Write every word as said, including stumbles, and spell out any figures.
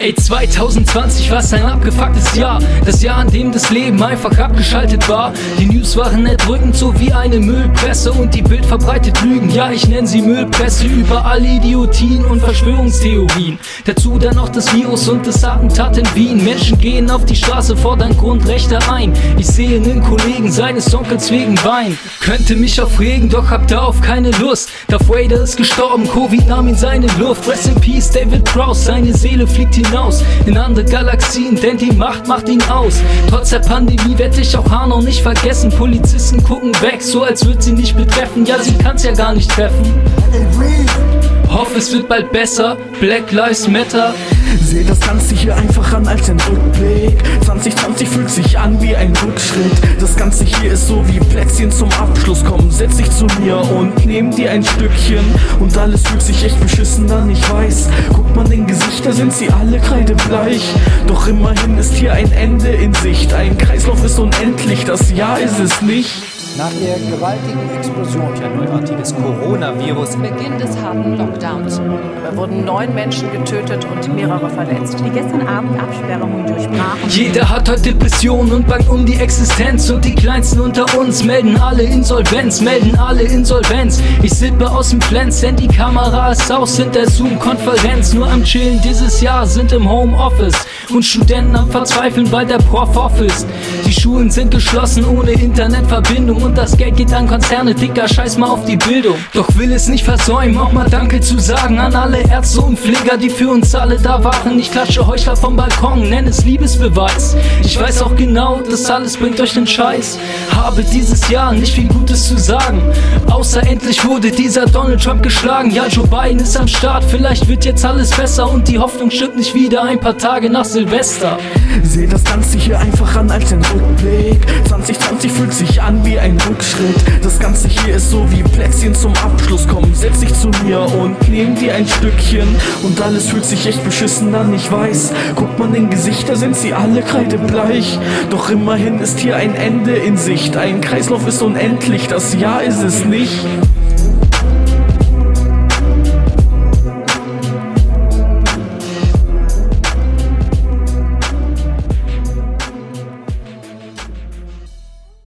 Ey, zwanzig zwanzig, was ein abgefucktes Jahr. Das Jahr, in dem das Leben einfach abgeschaltet war. Die News waren erdrückend, so wie eine Müllpresse. Und die Bild verbreitet Lügen, ja, ich nenne sie Müllpresse. Überall Idiotien und Verschwörungstheorien. Dazu dann noch das Virus und das Attentat in Wien. Menschen gehen auf die Straße, fordern Grundrechte ein. Ich sehe einen Kollegen seines Onkels wegen Wein. Könnte mich aufregen, doch hab darauf keine Lust. Darth Vader ist gestorben, Covid nahm ihn seine Luft. Rest in Peace, David Prowse, seine Seele fliegt hinaus in andere Galaxien, denn die Macht macht ihn aus. Trotz der Pandemie werd ich auch Hanau nicht vergessen. Polizisten gucken weg, so als würd sie nicht betreffen. Ja, sie kann's ja gar nicht treffen. Hoff, es wird bald besser, Black Lives Matter. Seh das Ganze hier einfach an als ein Rückblick. zwanzig zwanzig fühlt sich an wie ein Rückschritt. Das Ganze hier ist so wie Plätzchen zum Abschluss. Komm, setz dich zu mir und nehm dir ein Stückchen. Und alles fühlt sich echt beschissen an, ich weiß. Guckt man in Gesichter, sind sie alle kreidebleich. Doch immerhin ist hier ein Ende in Sicht. Ein Kreislauf ist unendlich, das Jahr ist es nicht. Nach der gewaltigen Explosion durch ein neuartiges Coronavirus Beginn des harten Lockdowns. Da wurden neun Menschen getötet und mehrere verletzt. Die gestern Abend Absperrungen durchbrachen. Jeder hat heute Depressionen und bangt um die Existenz. Und die Kleinsten unter uns melden alle Insolvenz, melden alle Insolvenz. Ich sippe aus dem Flens, denn die Kamera ist aus, sind der Zoom-Konferenz. Nur am Chillen dieses Jahr, sind im Homeoffice. Und Studenten am Verzweifeln, weil der Prof off ist. Die Schulen sind geschlossen ohne Internetverbindung. Und das Geld geht an Konzerne, dicker, scheiß mal auf die Bildung. Doch will es nicht versäumen, auch mal Danke zu sagen an alle Ärzte und Pfleger, die für uns alle da waren. Ich klatsche Heuchler vom Balkon, nenn es Liebesbeweis. Ich weiß auch genau, das alles bringt euch den Scheiß. Habe dieses Jahr nicht viel Gutes zu sagen, außer endlich wurde dieser Donald Trump geschlagen. Ja, Joe Biden ist am Start, vielleicht wird jetzt alles besser. Und die Hoffnung stirbt nicht wieder ein paar Tage nach Silvester. Seh das Ganze hier einfach an als ein Rückblick. zwanzig zwanzig fühlt sich an wie ein Rückschritt. Das Ganze hier ist so wie Plätzchen zum Abschluss. Komm, setz dich zu mir und nehm dir ein Stückchen. Und alles fühlt sich echt beschissen an, ich weiß. Guckt man in Gesichter, sind sie alle kreidebleich. Doch immerhin ist hier ein Ende in Sicht. Ein Kreislauf ist unendlich, das Jahr ist es nicht.